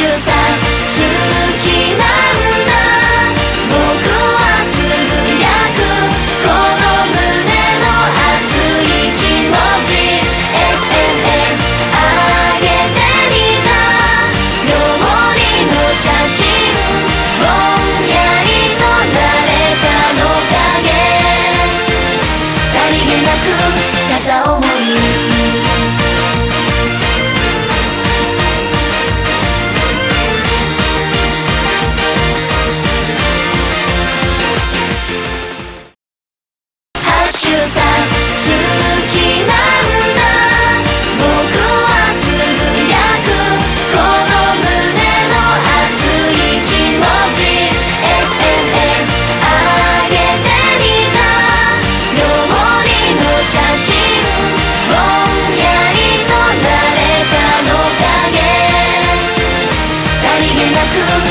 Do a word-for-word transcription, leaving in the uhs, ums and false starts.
タ好きなんだ僕はつぶやくこの胸の熱い気持ち エスエヌエス 上げてみた料理の写真ぼんやりと誰かの影さりげなく片思いハッシュタグ好きなんだ僕はつぶやくこの胸の熱い気持ち エスエヌエス 上げてみた料理の写真ぼんやりと誰かの影さりげなく